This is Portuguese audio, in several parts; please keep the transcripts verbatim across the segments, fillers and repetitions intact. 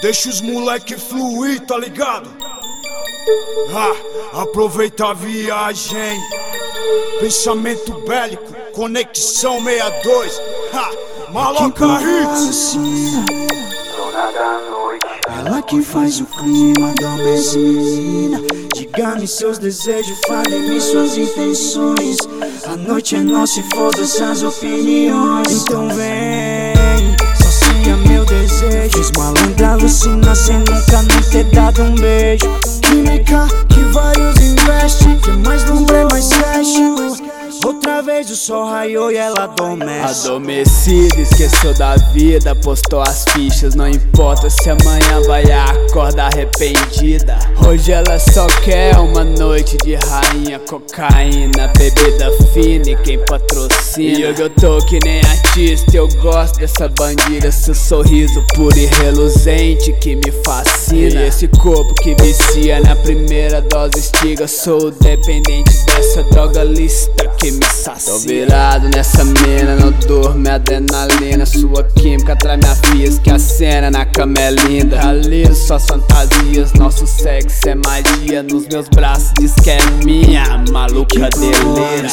Deixa os moleque fluir, tá ligado? Ah, aproveita a viagem. Pensamento bélico, conexão sessenta e dois. Ah, Maloca Hits. Ela que faz o clima, adormece menina. Diga-me seus desejos, fale-me suas intenções. A noite é nossa e foda-se as opiniões. Então vem, sacia meu desejo. Fiz malandra alucina sem nunca não ter dado um beijo. Química que vários investem, que mais lumbre mais fecha. Outra vez o sol raiou e ela adormece. Adormecida, esqueceu da vida, postou as fichas. Não importa se amanhã vai acordar arrependida. Hoje ela só quer uma noite de rainha, cocaína, bebida fina e quem patrocina. E hoje eu tô que nem artista, eu gosto dessa bandida. Seu sorriso puro e reluzente que me fascina. E esse corpo que vicia na primeira dose estiga. Sou dependente dessa droga lista que me sacia. Tô virado nessa mina, não durmo, é adrenalina. Sua química traz minha física, a cena na cama é linda. Realizo suas fantasias, nosso sexo é magia. Nos meus braços diz que é minha, maluca delira.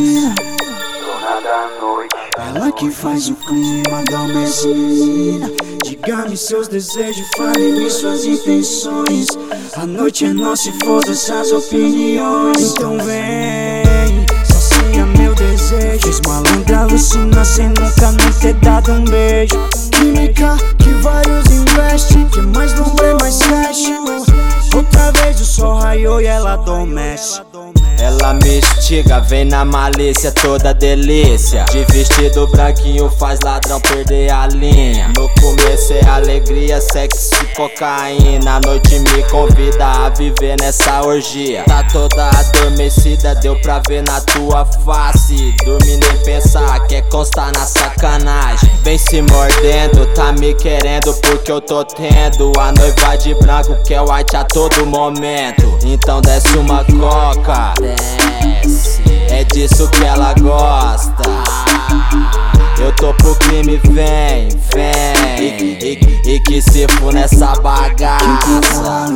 Ela que faz o clima, adormece menina. Diga-me seus desejos, fale-me suas intenções. A noite é nossa e foda-se as opiniões. Então vem, sacia meu desejo. Fiz malandra alucina sem nunca não ter dado um beijo. Química que vários investem, que mais lumbre mais fecha. Outra vez o sol raiou e ela adormece. Ela me instiga, vem na malícia, toda delícia. De vestido branquinho faz ladrão perder a linha. No começo é alegria, sexo e cocaína. A noite me convida a viver nessa orgia. Tá toda adormecida, deu pra ver na tua face. Dormir nem pensar, quer constar na sacanagem. Vem se mordendo, tá me querendo porque eu tô tendo a noiva de branco que é white a todo momento. Então desce uma coca, desce, é disso que ela gosta. Eu tô pro crime, vem, vem. E, e, e que se for nessa bagaça.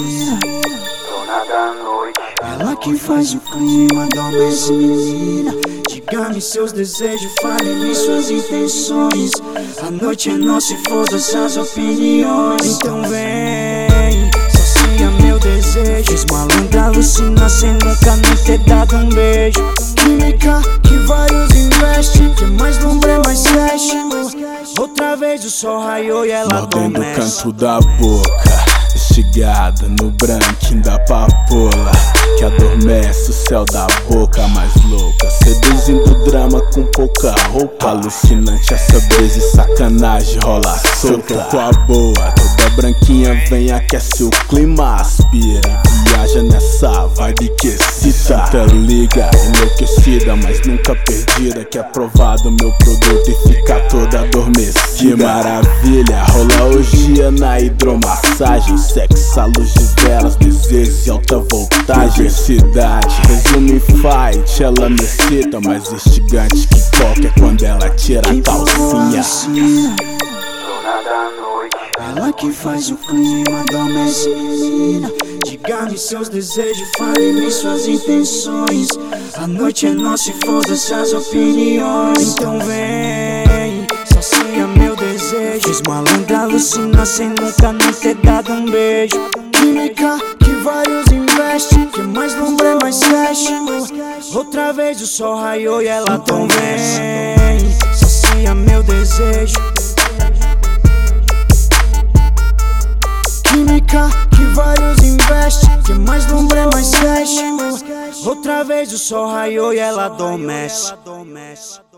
Ela que faz o clima, adormece menina. Diga-me seus desejos, fale-me suas intenções. A noite é nossa e foda-se as opiniões. Então vem, sacia meu desejo. Fiz malandra alucina sem nunca não ter dado um beijo. Química que vários investem, que mais lumbre mais fecha. Outra vez o sol raiou e ela mordendo o adormece. canto da boca, estigada no branquinho da papoula, que adormece o céu da boca mais louca. Seduzindo o drama com pouca roupa, alucinante essa brisa e sacanagem rola solta. Eu tô com a boa, toda branquinha vem, aquece o clima, aspira, viaja nessa vibe que excita. Tá liga, enlouquecida, mas nunca perdida, que é provado meu produto e fica toda adormecida. Que maravilha, rola orgia na hidromassagem, sexo à luz de velas, desejos e alta voltagem. Diversidade, resumo em fight, ela me excita, mais instigante que qualquer quando ela tira a calcinha. Ela que faz o clima, adormece menina. Diga-me seus desejos, fale-me suas intenções. A noite é nossa e foda-se as opiniões. Então vem, sacia meu desejo. Fiz malandra alucina sem nunca não ter dado um beijo. Química que vários investem, que mais lumbre mais fecha. Outra vez o sol raiou e ela então vem, sacia meu desejo. Química que vários investem, que mais lumbre mais fecha. Outra vez o sol raiou e ela adormece.